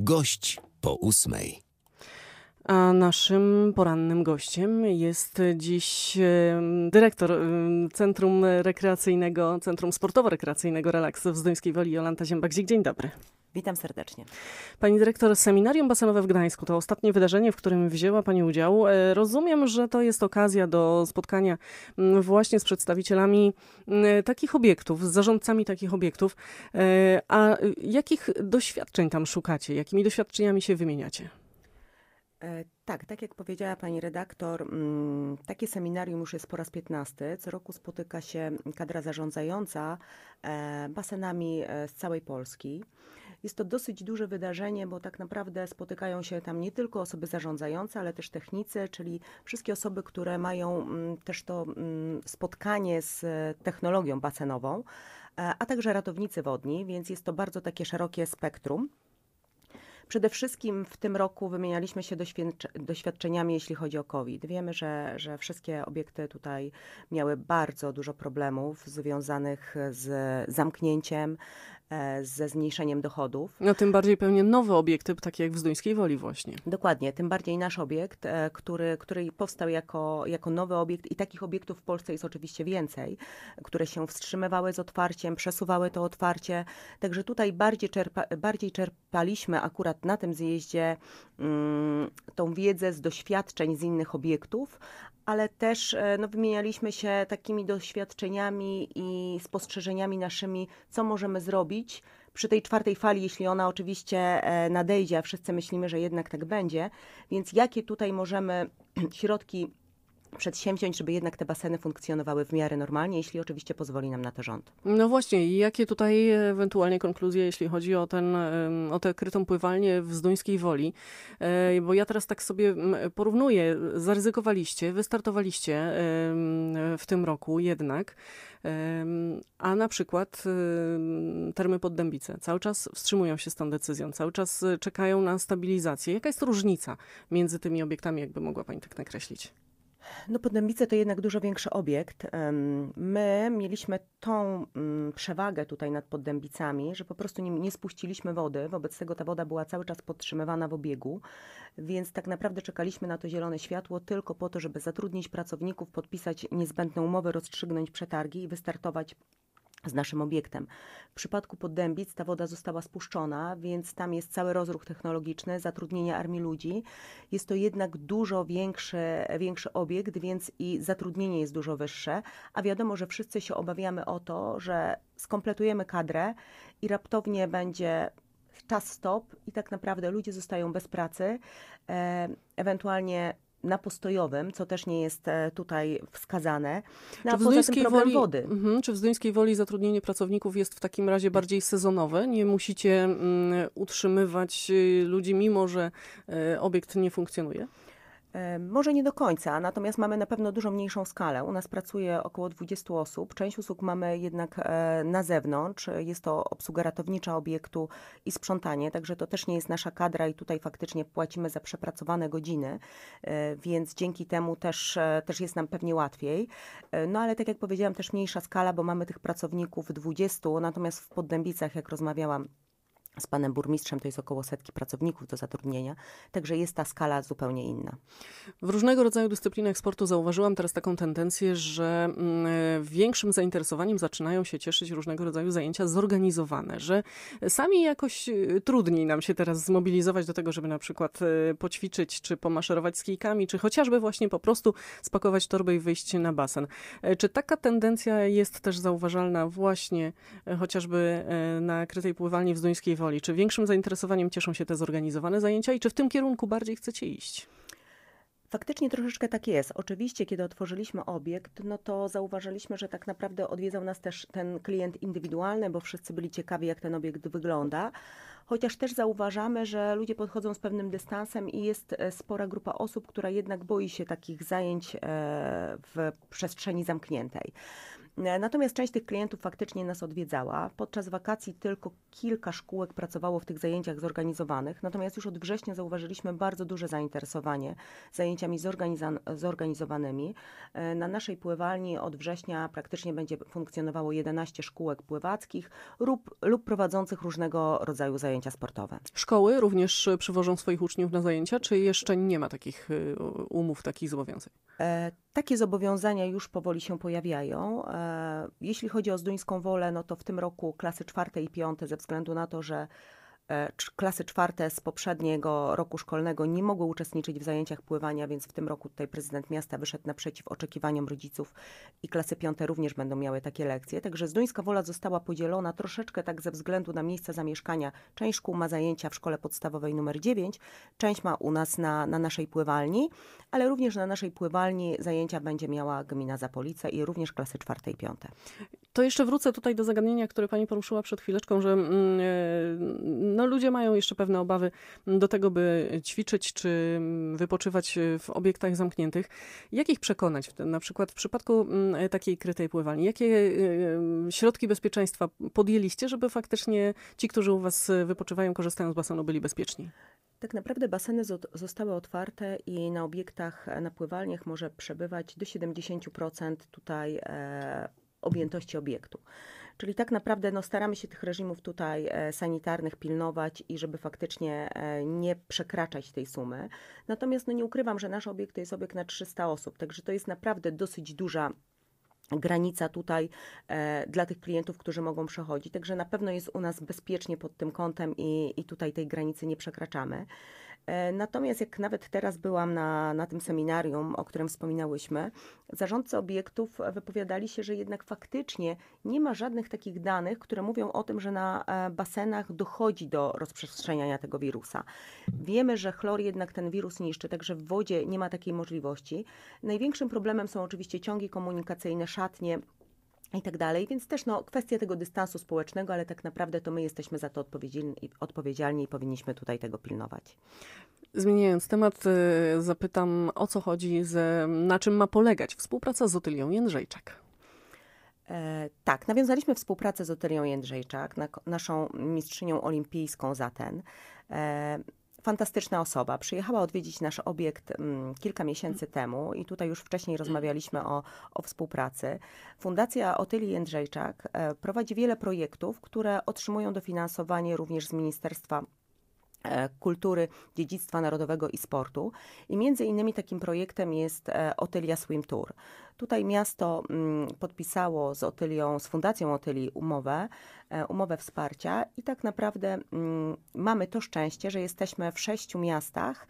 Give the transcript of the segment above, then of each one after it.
Gość po 8. A naszym porannym gościem jest dziś dyrektor Centrum Rekreacyjnego, Centrum Sportowo-Rekreacyjnego Relaks w Zduńskiej Woli, Jolanta Ziembak-Dzik. Dzień dobry. Witam serdecznie. Pani dyrektor, seminarium basenowe w Gdańsku to ostatnie wydarzenie, w którym wzięła Pani udział. Rozumiem, że to jest okazja do spotkania właśnie z przedstawicielami takich obiektów, z zarządcami takich obiektów. A jakich doświadczeń tam szukacie? Jakimi doświadczeniami się wymieniacie? Tak jak powiedziała pani redaktor, takie seminarium już jest po raz 15. Co roku spotyka się kadra zarządzająca basenami z całej Polski. Jest to dosyć duże wydarzenie, bo tak naprawdę spotykają się tam nie tylko osoby zarządzające, ale też technicy, czyli wszystkie osoby, które mają też to spotkanie z technologią basenową, a także ratownicy wodni, więc jest to bardzo takie szerokie spektrum. Przede wszystkim w tym roku wymienialiśmy się doświadczeniami, jeśli chodzi o COVID. Wiemy, że wszystkie obiekty tutaj miały bardzo dużo problemów związanych z zamknięciem, ze zmniejszeniem dochodów. No tym bardziej pewnie nowe obiekty, takie jak w Zduńskiej Woli właśnie. Dokładnie, tym bardziej nasz obiekt, który powstał jako nowy obiekt i takich obiektów w Polsce jest oczywiście więcej, które się wstrzymywały z otwarciem, przesuwały to otwarcie. Także tutaj bardziej czerpaliśmy akurat na tym zjeździe tą wiedzę z doświadczeń z innych obiektów, ale też wymienialiśmy się takimi doświadczeniami i spostrzeżeniami naszymi, co możemy zrobić przy tej czwartej fali, jeśli ona oczywiście nadejdzie, a wszyscy myślimy, że jednak tak będzie, więc jakie tutaj możemy środki przedsięwziąć, żeby jednak te baseny funkcjonowały w miarę normalnie, jeśli oczywiście pozwoli nam na to rząd. No właśnie, i jakie tutaj ewentualnie konkluzje, jeśli chodzi o tę krytą pływalnię w Zduńskiej Woli? Bo ja teraz tak sobie porównuję, zaryzykowaliście, wystartowaliście w tym roku jednak, a na przykład Termy Poddębice cały czas wstrzymują się z tą decyzją, cały czas czekają na stabilizację. Jaka jest różnica między tymi obiektami, jakby mogła Pani tak nakreślić? No Poddębice to jednak dużo większy obiekt. My mieliśmy tą przewagę tutaj nad Poddębicami, że po prostu nie spuściliśmy wody. Wobec tego ta woda była cały czas podtrzymywana w obiegu, więc tak naprawdę czekaliśmy na to zielone światło tylko po to, żeby zatrudnić pracowników, podpisać niezbędne umowy, rozstrzygnąć przetargi i wystartować z naszym obiektem. W przypadku Poddębic ta woda została spuszczona, więc tam jest cały rozruch technologiczny, zatrudnienie armii ludzi. Jest to jednak dużo większy obiekt, więc i zatrudnienie jest dużo wyższe, a wiadomo, że wszyscy się obawiamy o to, że skompletujemy kadrę i raptownie będzie czas stop i tak naprawdę ludzie zostają bez pracy, ewentualnie na postojowym, co też nie jest tutaj wskazane. No, a poza tym problem wody. Czy w Zduńskiej Woli zatrudnienie pracowników jest w takim razie bardziej sezonowe? Nie musicie utrzymywać ludzi, mimo że obiekt nie funkcjonuje? Może nie do końca, natomiast mamy na pewno dużo mniejszą skalę. U nas pracuje około 20 osób. Część usług mamy jednak na zewnątrz. Jest to obsługa ratownicza obiektu i sprzątanie, także to też nie jest nasza kadra i tutaj faktycznie płacimy za przepracowane godziny, więc dzięki temu też jest nam pewnie łatwiej. No ale tak jak powiedziałam, też mniejsza skala, bo mamy tych pracowników 20, natomiast w Poddębicach, jak rozmawiałam z panem burmistrzem, to jest około 100 pracowników do zatrudnienia, także jest ta skala zupełnie inna. W różnego rodzaju dyscyplinach sportu zauważyłam teraz taką tendencję, że większym zainteresowaniem zaczynają się cieszyć różnego rodzaju zajęcia zorganizowane, że sami jakoś trudniej nam się teraz zmobilizować do tego, żeby na przykład poćwiczyć, czy pomaszerować z kijkami, czy chociażby właśnie po prostu spakować torbę i wyjść na basen. Czy taka tendencja jest też zauważalna właśnie chociażby na krytej pływalni w Zduńskiej Woli? Czy większym zainteresowaniem cieszą się te zorganizowane zajęcia i czy w tym kierunku bardziej chcecie iść? Faktycznie troszeczkę tak jest. Oczywiście, kiedy otworzyliśmy obiekt, no to zauważyliśmy, że tak naprawdę odwiedzał nas też ten klient indywidualny, bo wszyscy byli ciekawi, jak ten obiekt wygląda. Chociaż też zauważamy, że ludzie podchodzą z pewnym dystansem i jest spora grupa osób, która jednak boi się takich zajęć w przestrzeni zamkniętej. Natomiast część tych klientów faktycznie nas odwiedzała. Podczas wakacji tylko kilka szkółek pracowało w tych zajęciach zorganizowanych, natomiast już od września zauważyliśmy bardzo duże zainteresowanie zajęciami zorganizowanymi. Na naszej pływalni od września praktycznie będzie funkcjonowało 11 szkółek pływackich lub prowadzących różnego rodzaju zajęcia sportowe. Szkoły również przywożą swoich uczniów na zajęcia, czy jeszcze nie ma takich umów, takich zobowiązań? Takie zobowiązania już powoli się pojawiają. Jeśli chodzi o Zduńską Wolę, no to w tym roku klasy 4. i 5. ze względu na to, że klasy 4. z poprzedniego roku szkolnego nie mogły uczestniczyć w zajęciach pływania, więc w tym roku tutaj prezydent miasta wyszedł naprzeciw oczekiwaniom rodziców i klasy 5. również będą miały takie lekcje. Także Zduńska Wola została podzielona troszeczkę tak ze względu na miejsce zamieszkania. Część szkół ma zajęcia w szkole podstawowej numer 9, część ma u nas na naszej pływalni, ale również na naszej pływalni zajęcia będzie miała gmina Zapolice i również klasy 4. i 5. To jeszcze wrócę tutaj do zagadnienia, które pani poruszyła przed chwileczką, że no, ludzie mają jeszcze pewne obawy do tego, by ćwiczyć czy wypoczywać w obiektach zamkniętych. Jak ich przekonać? Na przykład w przypadku takiej krytej pływalni, jakie środki bezpieczeństwa podjęliście, żeby faktycznie ci, którzy u was wypoczywają, korzystają z basenu, byli bezpieczni? Tak naprawdę baseny zostały otwarte i na obiektach, na pływalniach może przebywać do 70% tutaj objętości obiektu. Czyli tak naprawdę no, staramy się tych reżimów tutaj sanitarnych pilnować i żeby faktycznie nie przekraczać tej sumy. Natomiast no, nie ukrywam, że nasz obiekt to jest obiekt na 300 osób, także to jest naprawdę dosyć duża granica tutaj dla tych klientów, którzy mogą przechodzić. Także na pewno jest u nas bezpiecznie pod tym kątem i tutaj tej granicy nie przekraczamy. Natomiast jak nawet teraz byłam na tym seminarium, o którym wspominałyśmy, zarządcy obiektów wypowiadali się, że jednak faktycznie nie ma żadnych takich danych, które mówią o tym, że na basenach dochodzi do rozprzestrzeniania tego wirusa. Wiemy, że chlor jednak ten wirus niszczy, także w wodzie nie ma takiej możliwości. Największym problemem są oczywiście ciągi komunikacyjne, szatnie i tak dalej, więc też no, kwestia tego dystansu społecznego, ale tak naprawdę to my jesteśmy za to odpowiedzialni i powinniśmy tutaj tego pilnować. Zmieniając temat, zapytam, o co chodzi, na czym ma polegać współpraca z Otylią Jędrzejczak? Tak, nawiązaliśmy współpracę z Otylią Jędrzejczak, naszą mistrzynią olimpijską zaten. Fantastyczna osoba. Przyjechała odwiedzić nasz obiekt kilka miesięcy temu i tutaj już wcześniej rozmawialiśmy o współpracy. Fundacja Otylii Jędrzejczak prowadzi wiele projektów, które otrzymują dofinansowanie również z Ministerstwa Kultury, Dziedzictwa Narodowego i Sportu. I między innymi takim projektem jest Otylia Swim Tour. Tutaj miasto podpisało z Otylią, z Fundacją Otylii umowę wsparcia i tak naprawdę mamy to szczęście, że jesteśmy w 6 miastach,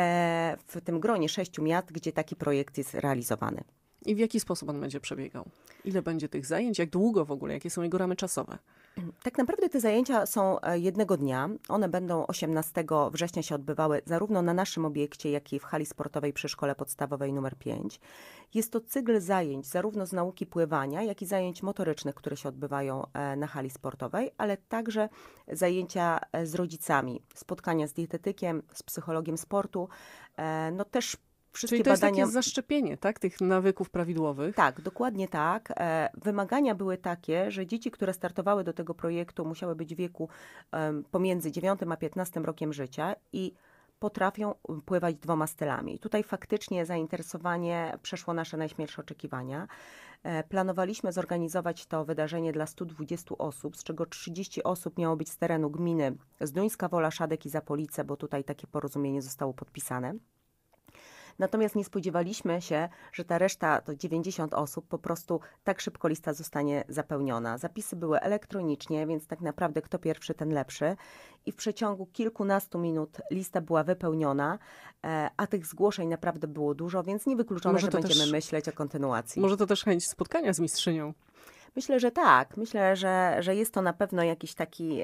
w tym gronie 6 miast, gdzie taki projekt jest realizowany. I w jaki sposób on będzie przebiegał? Ile będzie tych zajęć? Jak długo w ogóle? Jakie są jego ramy czasowe? Tak naprawdę te zajęcia są jednego dnia. One będą 18 września się odbywały zarówno na naszym obiekcie, jak i w hali sportowej przy szkole podstawowej nr 5. Jest to cykl zajęć zarówno z nauki pływania, jak i zajęć motorycznych, które się odbywają na hali sportowej, ale także zajęcia z rodzicami, spotkania z dietetykiem, z psychologiem sportu. No też Czyli to jest takie zaszczepienie, tak, tych nawyków prawidłowych? Tak, dokładnie tak. Wymagania były takie, że dzieci, które startowały do tego projektu, musiały być w wieku pomiędzy 9 a 15 rokiem życia i potrafią pływać 2 stylami. I tutaj faktycznie zainteresowanie przeszło nasze najśmielsze oczekiwania. Planowaliśmy zorganizować to wydarzenie dla 120 osób, z czego 30 osób miało być z terenu gminy Zduńska Wola, Szadek i Zapolice, bo tutaj takie porozumienie zostało podpisane. Natomiast nie spodziewaliśmy się, że ta reszta, to 90 osób, po prostu tak szybko lista zostanie zapełniona. Zapisy były elektronicznie, więc tak naprawdę kto pierwszy, ten lepszy. I w przeciągu kilkunastu minut lista była wypełniona, a tych zgłoszeń naprawdę było dużo, więc niewykluczone, że będziemy myśleć o kontynuacji. Może to też chęć spotkania z mistrzynią? Myślę, że tak. Myślę, że jest to na pewno jakiś taki...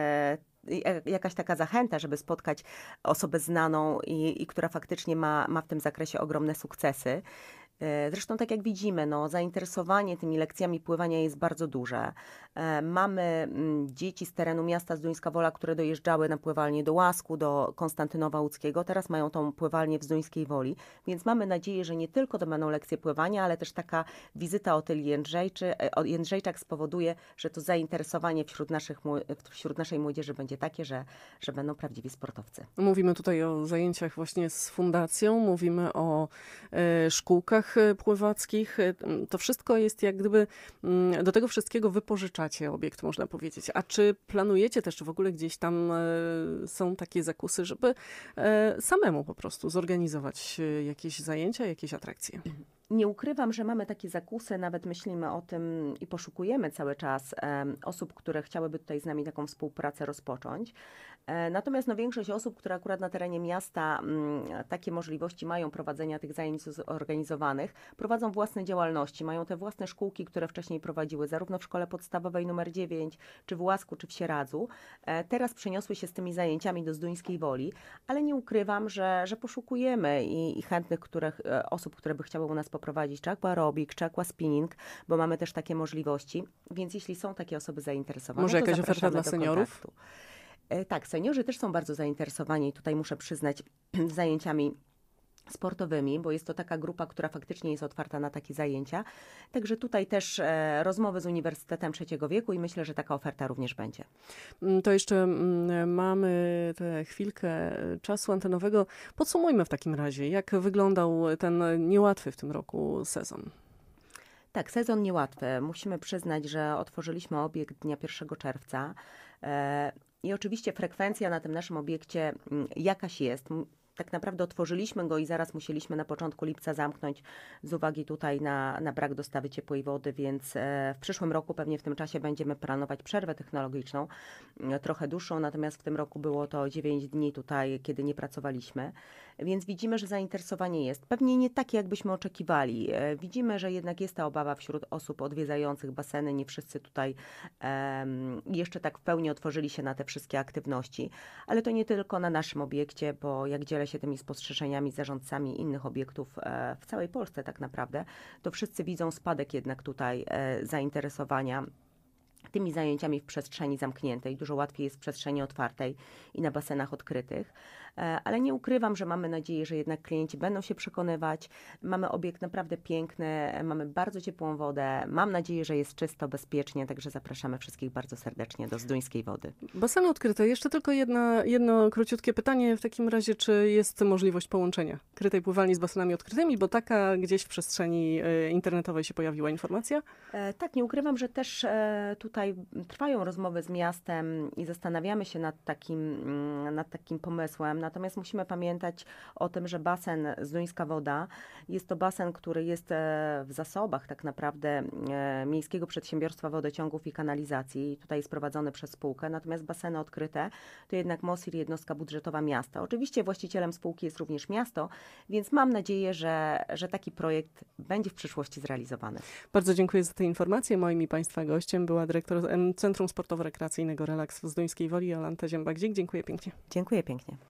jakaś taka zachęta, żeby spotkać osobę znaną i która faktycznie ma w tym zakresie ogromne sukcesy. Zresztą tak jak widzimy, no, zainteresowanie tymi lekcjami pływania jest bardzo duże. Mamy dzieci z terenu miasta Zduńska Wola, które dojeżdżały na pływalnię do Łasku, do Konstantynowa Łódzkiego. Teraz mają tą pływalnię w Zduńskiej Woli, więc mamy nadzieję, że nie tylko to będą lekcje pływania, ale też taka wizyta Otyli Jędrzejczak spowoduje, że to zainteresowanie wśród naszej młodzieży będzie takie, że będą prawdziwi sportowcy. Mówimy tutaj o zajęciach właśnie z fundacją, mówimy o szkółkach pływackich. To wszystko jest jak gdyby, do tego wszystkiego wypożyczacie obiekt, można powiedzieć. A czy planujecie też, czy w ogóle gdzieś tam są takie zakusy, żeby samemu po prostu zorganizować jakieś zajęcia, jakieś atrakcje? Nie ukrywam, że mamy takie zakusy, nawet myślimy o tym i poszukujemy cały czas osób, które chciałyby tutaj z nami taką współpracę rozpocząć. Natomiast no, większość osób, które akurat na terenie miasta takie możliwości mają prowadzenia tych zajęć zorganizowanych, prowadzą własne działalności, mają te własne szkółki, które wcześniej prowadziły, zarówno w szkole podstawowej numer 9, czy w Łasku, czy w Sieradzu. Teraz przeniosły się z tymi zajęciami do Zduńskiej Woli, ale nie ukrywam, że poszukujemy i chętnych osób, które by chciały u nas poprowadzić czy aquarobic, czy aquaspinning, bo mamy też takie możliwości, więc jeśli są takie osoby zainteresowane, Może to jakaś oferta dla do seniorów? kontaktu. Tak, seniorzy też są bardzo zainteresowani, tutaj muszę przyznać, zajęciami sportowymi, bo jest to taka grupa, która faktycznie jest otwarta na takie zajęcia. Także tutaj też rozmowy z Uniwersytetem Trzeciego Wieku i myślę, że taka oferta również będzie. To jeszcze mamy tę chwilkę czasu antenowego. Podsumujmy w takim razie, jak wyglądał ten niełatwy w tym roku sezon. Tak, sezon niełatwy. Musimy przyznać, że otworzyliśmy obiekt dnia 1 czerwca. I oczywiście frekwencja na tym naszym obiekcie jakaś jest. Tak naprawdę otworzyliśmy go i zaraz musieliśmy na początku lipca zamknąć z uwagi tutaj na brak dostawy ciepłej wody, więc w przyszłym roku pewnie w tym czasie będziemy planować przerwę technologiczną, trochę dłuższą, natomiast w tym roku było to 9 dni tutaj, kiedy nie pracowaliśmy, więc widzimy, że zainteresowanie jest. Pewnie nie takie, jakbyśmy oczekiwali. Widzimy, że jednak jest ta obawa wśród osób odwiedzających baseny. Nie wszyscy tutaj jeszcze tak w pełni otworzyli się na te wszystkie aktywności, ale to nie tylko na naszym obiekcie, bo jak dzielę się tymi spostrzeżeniami z zarządcami innych obiektów w całej Polsce tak naprawdę, to wszyscy widzą spadek jednak tutaj zainteresowania tymi zajęciami w przestrzeni zamkniętej. Dużo łatwiej jest w przestrzeni otwartej i na basenach odkrytych. Ale nie ukrywam, że mamy nadzieję, że jednak klienci będą się przekonywać. Mamy obiekt naprawdę piękny, mamy bardzo ciepłą wodę. Mam nadzieję, że jest czysto, bezpiecznie, także zapraszamy wszystkich bardzo serdecznie do Zduńskiej Wody. Baseny odkryte. Jeszcze tylko jedno króciutkie pytanie w takim razie, czy jest możliwość połączenia krytej pływalni z basenami odkrytymi, bo taka gdzieś w przestrzeni internetowej się pojawiła informacja? Tak, nie ukrywam, że też tutaj trwają rozmowy z miastem i zastanawiamy się nad takim pomysłem. Natomiast musimy pamiętać o tym, że basen Zduńska Woda jest to basen, który jest w zasobach tak naprawdę Miejskiego Przedsiębiorstwa Wodociągów i Kanalizacji. Tutaj jest prowadzony przez spółkę. Natomiast baseny odkryte to jednak MOSIR, jednostka budżetowa miasta. Oczywiście właścicielem spółki jest również miasto, więc mam nadzieję, że taki projekt będzie w przyszłości zrealizowany. Bardzo dziękuję za te informacje. Moim i Państwa gościem była dyrektor Centrum Sportowo-Rekreacyjnego Relaks w Zduńskiej Woli, Jolanta Zięba-Gzik. Dziękuję pięknie. Dziękuję pięknie.